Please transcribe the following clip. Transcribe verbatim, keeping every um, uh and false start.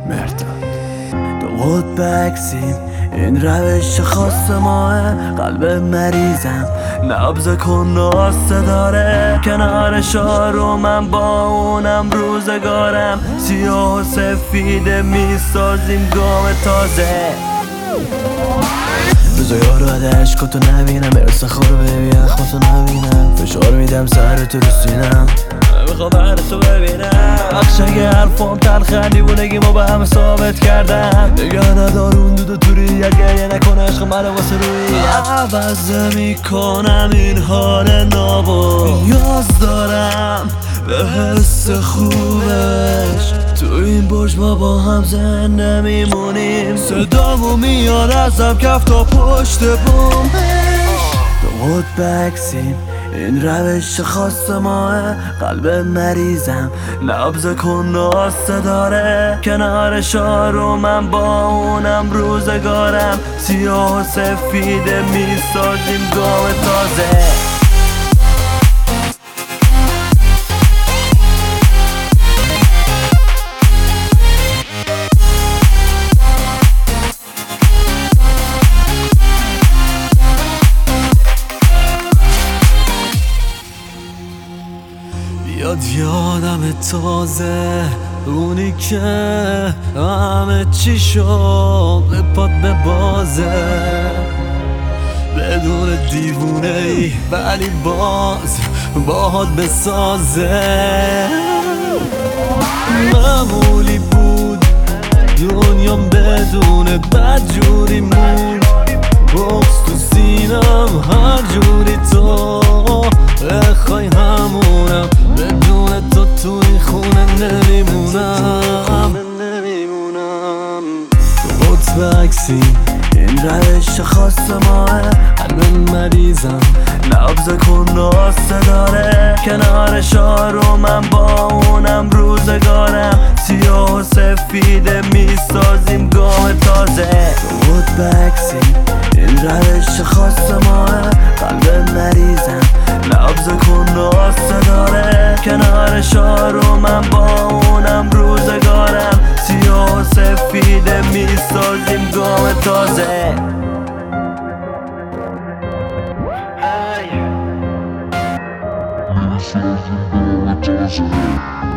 مرداد تو قطب عکسیم، این روش خاص ماه. قلب مریضم نبض کناسته داره، کنار شارو من با اونم روزگارم. سیاه و سفیده میسازیم گام تازه. روزای آراد عشقاتو نبینم، ارس خورو ببی اخماتو نبینم. فشار میدم سر تو رو سینم، میخوام هر تو ببینم. اخشنگ حرفام تلخه، دیوونگیمو به همه ثابت کردم. نگه ندار اون دودو توری، اگه یه نکن عشق منو واسه روی. عوض میکنم این حال نابو، نیاز دارم به حس خوبش. تو این برج ما با هم زنده میمونیم، صدامو میاد ازم کف تا پشت بومش. تو قطب عکسیم، این روش خاص ماه. قلب مریضم نبض کناسته داره، کنار شارو من با اونم روزگارم. سیاه و سفیده میسازیم گام تازه. یاد یادم تازه اونی که همه چی شد به پات به بازه، بدون دیوونه ای ولی باز باهات بسازه. معمولی بود دنیام بدون بد جوری مون، بغض تو سینم هر جوری تو بخوای همونم. بدون تو تو این خونه نمیمونم. تو قطب عکسیم، این روش خاص ماه. قلب مریضم نبض کناسته داره، کنار شارو من با اونم روزگارم. سیاه و سفیده میسازیم گام تازه. تو قطب عکسیم، این روش خاص ماه. قلب مریضم نبض کناسته داره، کنار شارو من با اونم روزگارم. سیاه و سفیده میسازیم گام تازه. میسازیم گام تازه.